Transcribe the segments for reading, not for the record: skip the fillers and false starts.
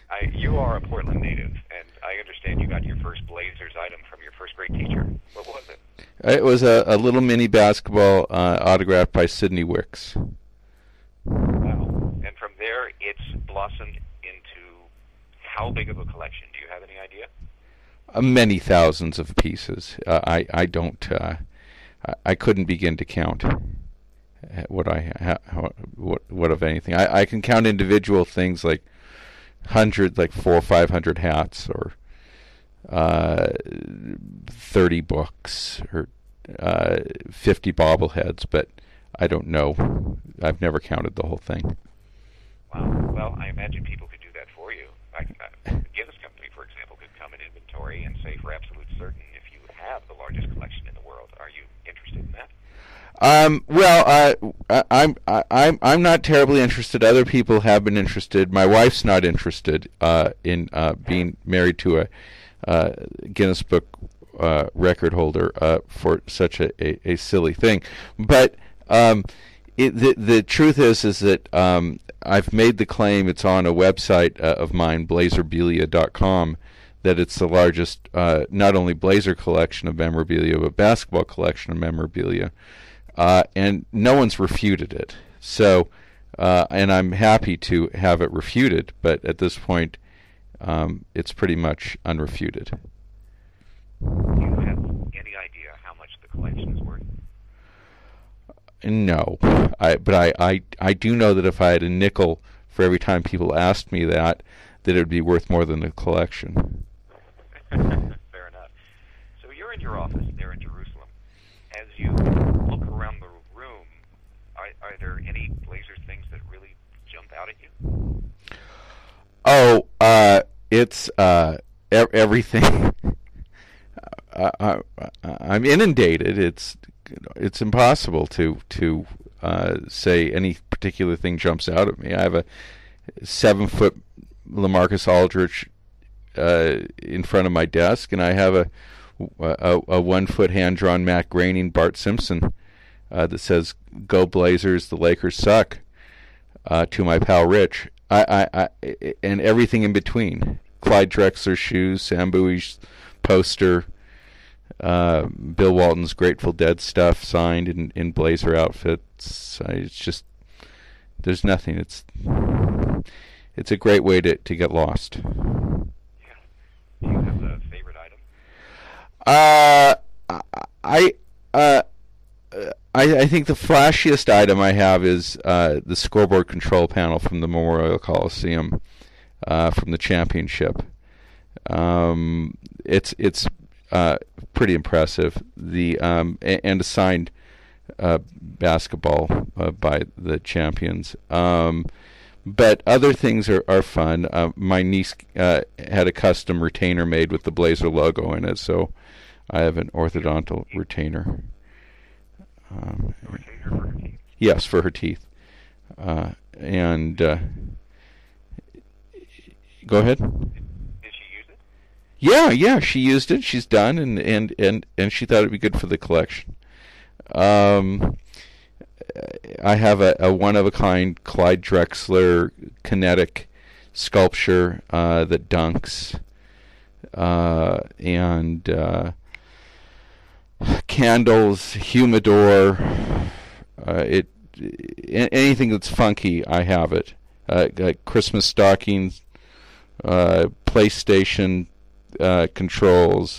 You are a Portland native, and I understand you got your first Blazers item from your first grade teacher. What was it? It was a little mini basketball autographed by Sidney Wicks. Wow. And from there, it's blossomed into how big of a collection? Do you have any idea? Many thousands of pieces. I don't. I couldn't begin to count what what of anything. I can count individual things like 400 or 500 hats, or 30 books, or 50 bobbleheads, but I don't know. I've never counted the whole thing. Wow. Well, I imagine people could do that for you. The Guinness Company, for example, could come in inventory and say for absolute certain if you have the largest collection in the world. Are you interested in that? I'm not terribly interested. Other people have been interested. My wife's not interested in being married to a Guinness Book record holder for such a silly thing. But the truth is that I've made the claim. It's on a website of mine, blazerbelia.com, that it's the largest not only Blazer collection of memorabilia, but basketball collection of memorabilia. And no one's refuted it. So, and I'm happy to have it refuted, but at this point, it's pretty much unrefuted. Do you have any idea how much the collection is worth? No, but I do know that if I had a nickel for every time people asked me that it would be worth more than the collection. Fair enough. So you're in your office there in Jerusalem. As you look around the room, are there any Blazers things that really jump out at you? Oh, it's everything. I'm inundated. It's impossible to say any particular thing jumps out at me. I have a 7-foot LaMarcus Aldridge in front of my desk, and I have a 1-foot hand-drawn Matt Groening Bart Simpson that says "Go Blazers, the Lakers suck" to my pal Rich. I and everything in between. Clyde Drexler's shoes, Sam Bowie's poster, Bill Walton's Grateful Dead stuff signed in Blazer outfits. It's just, there's nothing. It's a great way to get lost. Yeah. Do you have a favorite item? I think the flashiest item I have is the scoreboard control panel from the Memorial Coliseum from the championship. It's pretty impressive. And a signed basketball by the champions. But other things are fun. My niece had a custom retainer made with the Blazer logo in it, so I have an orthodontal retainer. A retainer for her teeth? Yes, for her teeth. And go ahead. Did she use it? Yeah, she used it. She's done, and she thought it'd be good for the collection. I have a one-of-a-kind Clyde Drexler kinetic sculpture that dunks, and candles, humidor, anything that's funky, I have it. Like Christmas stockings, PlayStation controls,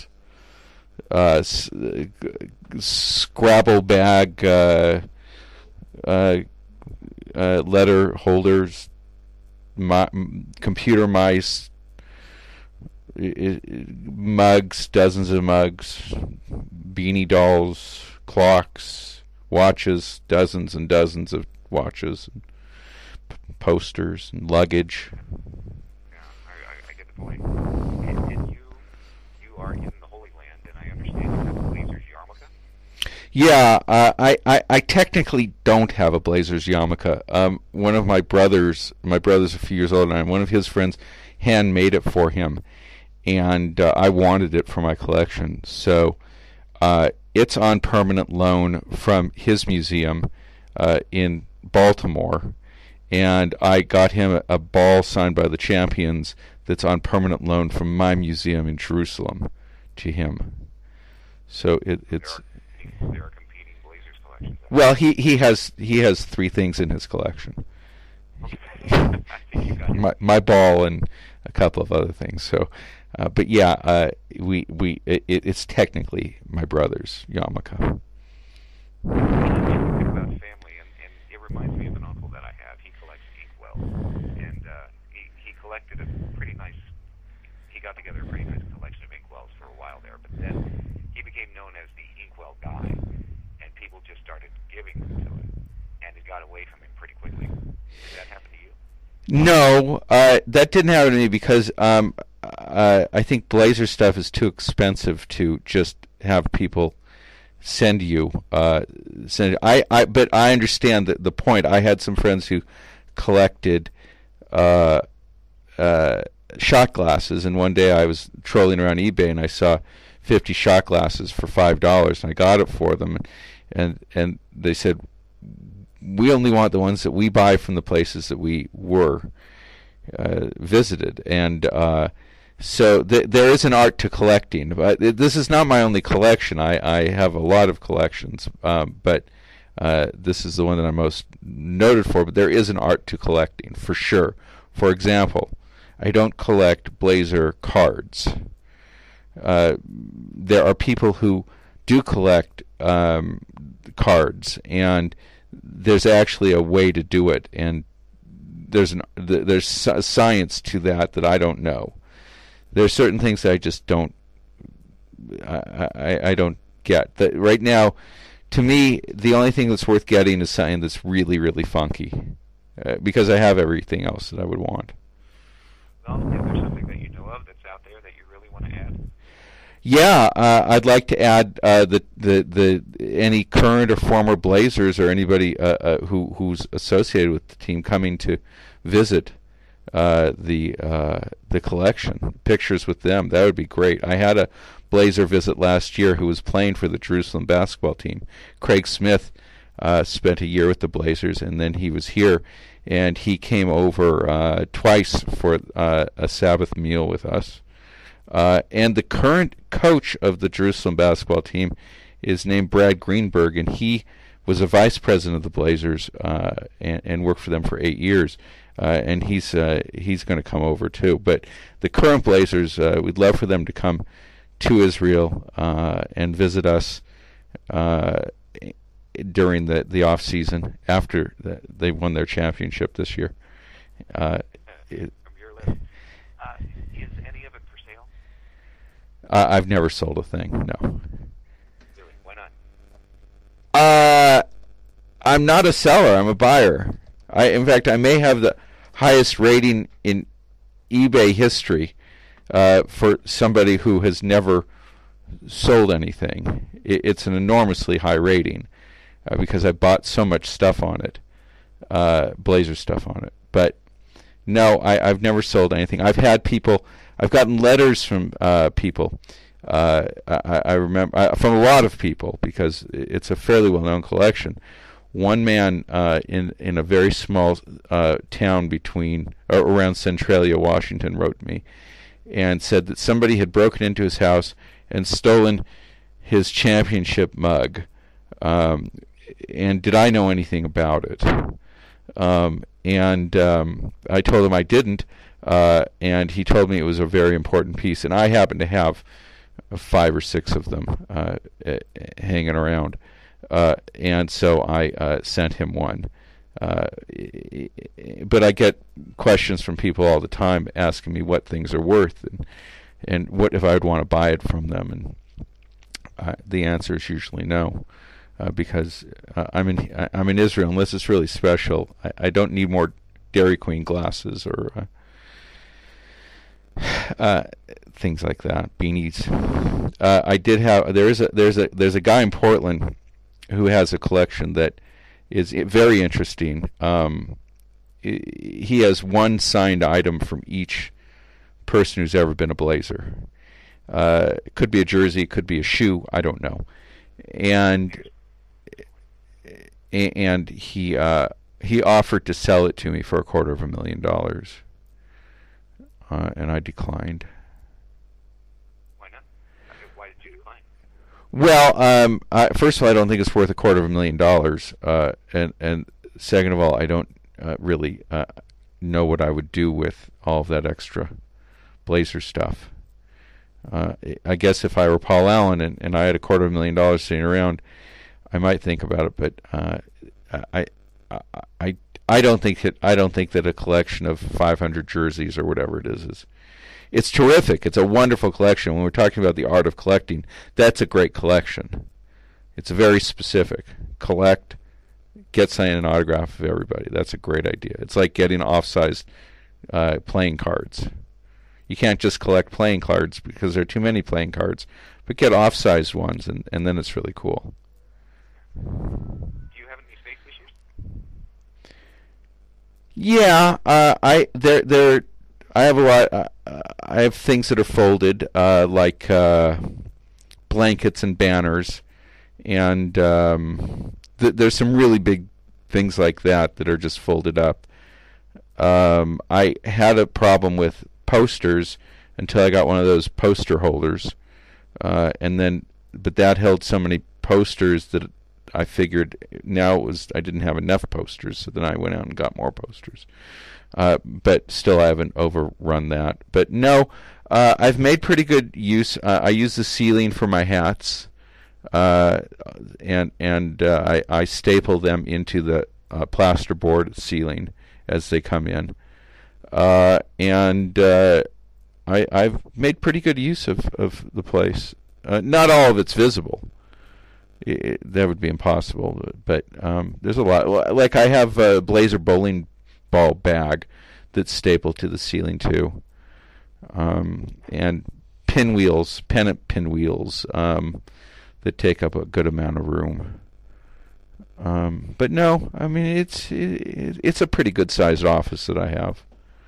Scrabble bag, letter holders, computer mice, mugs, dozens of mugs, beanie dolls, clocks, watches, dozens and dozens of watches, posters, and luggage. Yeah, I get the point. And you are in the Holy Land, and I understand you have a Blazers yarmulke? Yeah, I technically don't have a Blazers yarmulke. One of my brothers a few years older than I am, one of his friends handmade it for him, and I wanted it for my collection. So it's on permanent loan from his museum in Baltimore, and I got him a ball signed by the champions that's on permanent loan from my museum in Jerusalem to him. So it's. There are competing Blazers collections. Well, he has 3 things in his collection. Okay. I think you got my ball and a couple of other things. So, but yeah, it's technically my brother's yarmulke. Think about family, and it reminds me of an uncle that I have. He collects inkwells, and he collected a pretty nice. He got together a pretty nice collection of inkwells for a while there, but then he became known as the inkwell guy, and people just started giving them to him, and it got away from him pretty quickly. Did that happen to you? No, that didn't happen to me because I think Blazer stuff is too expensive to just have people send you. But I understand the point. I had some friends who collected shot glasses, and one day I was trolling around eBay and I saw 50 shot glasses for $5, and I got it for them, and they said, we only want the ones that we buy from the places that we were visited, and so there is an art to collecting. But this is not my only collection. I have a lot of collections, but this is the one that I'm most noted for. But there is an art to collecting, for sure. For example, I don't collect Blazer cards. There are people who do collect cards, and there's actually a way to do it, and there's science to that I don't know. There's certain things that I just don't I don't get. That right now, to me, the only thing that's worth getting is something that's really, really funky, because I have everything else that I would want. Well, is there something that you know of that's out there that you really want to add? Yeah, I'd like to add the any current or former Blazers or anybody who's associated with the team coming to visit the collection. Pictures with them, that would be great. I had a Blazer visit last year who was playing for the Jerusalem basketball team. Craig Smith spent a year with the Blazers, and then he was here, and he came over twice for a Sabbath meal with us. And the current coach of the Jerusalem basketball team is named Brad Greenberg, and he was a vice president of the Blazers and worked for them for 8 years. And he's going to come over too. But the current Blazers, we'd love for them to come to Israel and visit us during the off season after they won their championship this year. From your list, is any of it for sale? I've never sold a thing. No. Really? Why not? I'm not a seller. I'm a buyer. In fact, I may have the highest rating in eBay history for somebody who has never sold anything. It's an enormously high rating because I bought so much stuff on it, Blazer stuff on it. But no, I've never sold anything. I've gotten letters from people. I remember from a lot of people because it's a fairly well-known collection. One man in a very small town around Centralia, Washington, wrote me and said that somebody had broken into his house and stolen his championship mug, and did I know anything about it? And I told him I didn't, and he told me it was a very important piece, and I happen to have 5 or 6 of them hanging around. And so I sent him one. But I get questions from people all the time asking me what things are worth and what if I would want to buy it from them. And the answer is usually no, because I'm in Israel. Unless it's really special, I don't need more Dairy Queen glasses or things like that, beanies. I did have there's a guy in Portland who has a collection that is very interesting. He has one signed item from each person who's ever been a Blazer. It could be a jersey, it could be a shoe, I don't know. And he offered to sell it to me for $250,000. and I declined. Why not? Why did you decline? Well, first of all, I don't think it's worth $250,000, and second of all, I don't really know what I would do with all of that extra Blazer stuff. I guess if I were Paul Allen and I had $250,000 sitting around, I might think about it. But I don't think that a collection of 500 jerseys or whatever it is it's terrific. It's a wonderful collection. When we're talking about the art of collecting, that's a great collection. It's very specific. Collect, get signed an autograph of everybody. That's a great idea. It's like getting off-sized playing cards. You can't just collect playing cards because there are too many playing cards, but get off-sized ones, and then it's really cool. Do you have any space issues? Yeah, I have a lot. I have things that are folded, like blankets and banners, and there's some really big things like that are just folded up. I had a problem with posters until I got one of those poster holders, but that held so many posters that I figured I didn't have enough posters, so then I went out and got more posters. But still, I haven't overrun that. But no, I've made pretty good use. I use the ceiling for my hats, and I staple them into the plasterboard ceiling as they come in. I've made pretty good use of the place. Not all of it's visible. That would be impossible. But there's a lot. Like I have a Blazer bowling ball bag that's stapled to the ceiling too, and pennant pinwheels that take up a good amount of room. But no, I mean it's a pretty good sized office that I have.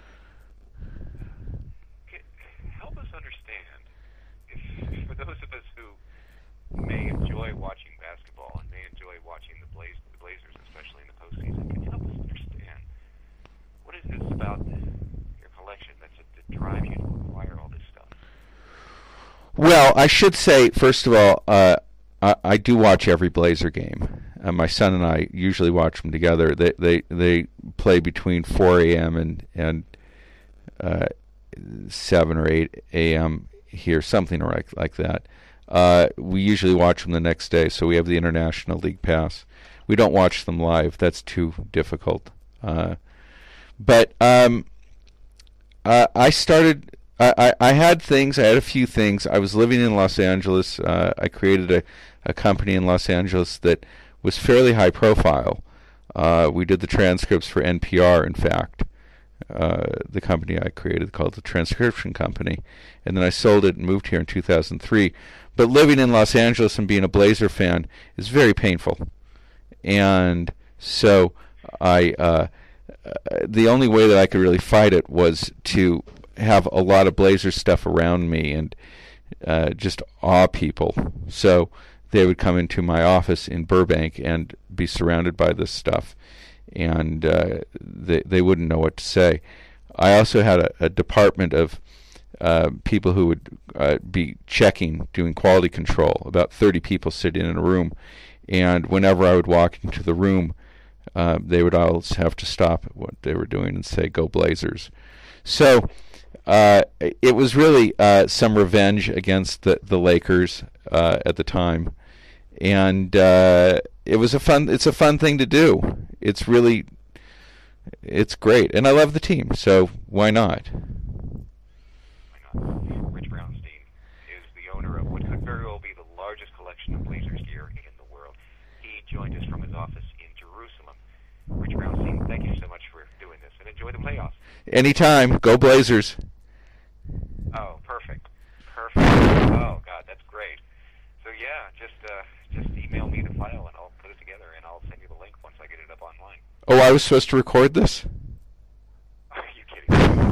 Help us understand, for those of us who may enjoy watching basketball and may enjoy watching the Blazers, especially in the postseason, can you help us understand what is this about your collection that drives you to acquire all this stuff? Well, I should say first of all, I do watch every Blazer game. My son and I usually watch them together. They play between 4 a.m. and 7 or 8 a.m. here, something like that. We usually watch them the next day, so we have the International League Pass. We don't watch them live. That's too difficult. But I started... I had things. I had a few things. I was living in Los Angeles. I created a company in Los Angeles that was fairly high profile. We did the transcripts for NPR, in fact. The company I created called the Transcription Company. And then I sold it and moved here in 2003. But living in Los Angeles and being a Blazer fan is very painful. And so the only way that I could really fight it was to have a lot of Blazer stuff around me and just awe people. So they would come into my office in Burbank and be surrounded by this stuff, and they wouldn't know what to say. I also had a department of people who would be checking, doing quality control, about 30 people sitting in a room, and whenever I would walk into the room, they would always have to stop what they were doing and say, "Go Blazers." So it was really some revenge against the Lakers at the time, and it's a fun thing to do. It's great, and I love the team, so why not? Rich Brownstein is the owner of what could very well be the largest collection of Blazers gear in the world. He joined us from his office in Jerusalem. Rich Brownstein, thank you so much for doing this, and enjoy the playoffs. Anytime. Go Blazers. Oh, perfect. Oh, God, that's great. So, yeah, just email me the file, and I'll put it together, and I'll send you the link once I get it up online. Oh, I was supposed to record this? Are you kidding me?